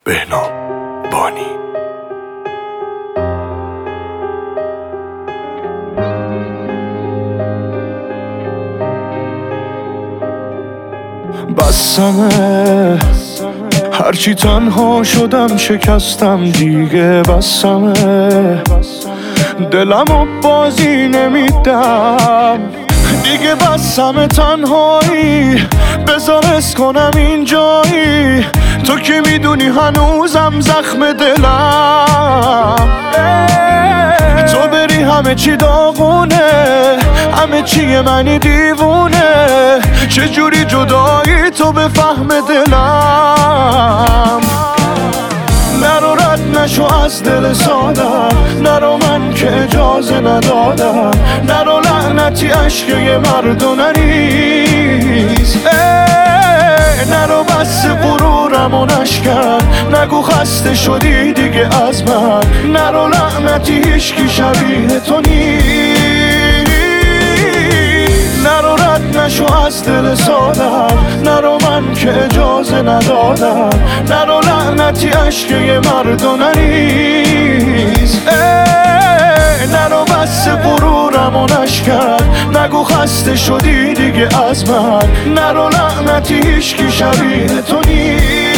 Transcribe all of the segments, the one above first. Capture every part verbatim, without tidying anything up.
بهنام بانی. بسمه هرچی تنها شدم شکستم دیگه، بسمه دلمو بازی نمیدم دیگه، بسمه تنهایی بذار اس کنم اینجایی، تو که میدونی هنوزم زخم دلم، تو بری همه چی داغونه، همه چی منی دیوونه، چجوری جدایی تو به فهم دلم، نرو رد نشو از دل سادم، نرو من که اجازه ندادم، نرو لعنتی عشق یه مرد و نریز، نرو بس غرورم و نشکن، نگو خسته شدی دیگه از من، نرو لعنتی هیچکی شبیه تو نیست، نرو رد نشو از دل سادم، نرو من که اجازه ندادم، نرو لعنتی عشق یه مرد و نریز، نرو بس غرورم و نشکن، نگو خسته شدی دیگه از من، نرو لعنتی هیچکی شبیه تو نیست.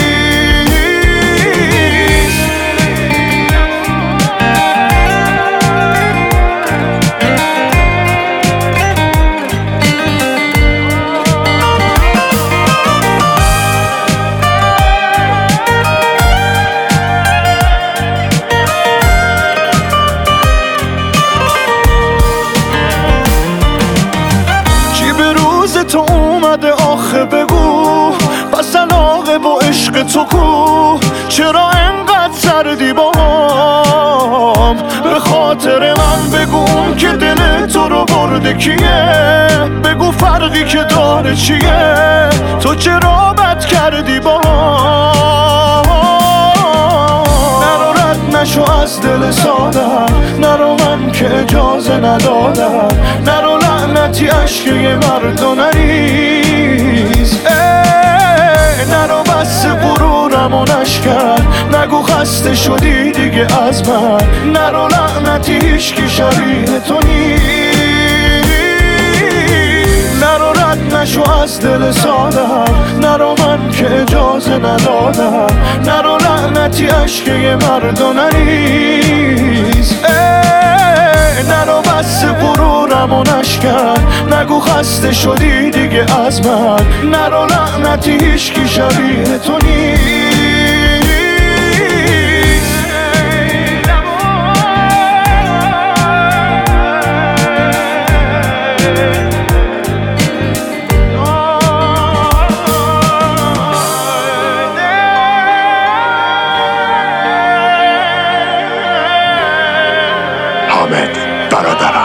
تو اومده آخه بگو، پس علاقه با عشق تو کو، چرا انقدر سردی با هم، به خاطر من بگو که دل تو رو برده کیه، بگو فرقی که داره چیه، تو چرا بد کردی با هم، نرو رد نشو از دل سادم، نرو من که اجازه ندادم، نرو لعنتی عشق یه مرد و نریز، نرو بس غرورم و نشکن، نگو خسته شدی دیگه از من، نرو لعنتی هیچکی شبیه تو نیست، نرو رد نشو از دل سادم، نرو من که اجازه ندادم، نرو لعنتی عشق یه مرد و نریز، نرو بس غرورم و نشکن، نگو خسته شدی دیگه از من، نرو لعنتی هیچکی شبیه تو نیست. حامد برادرم.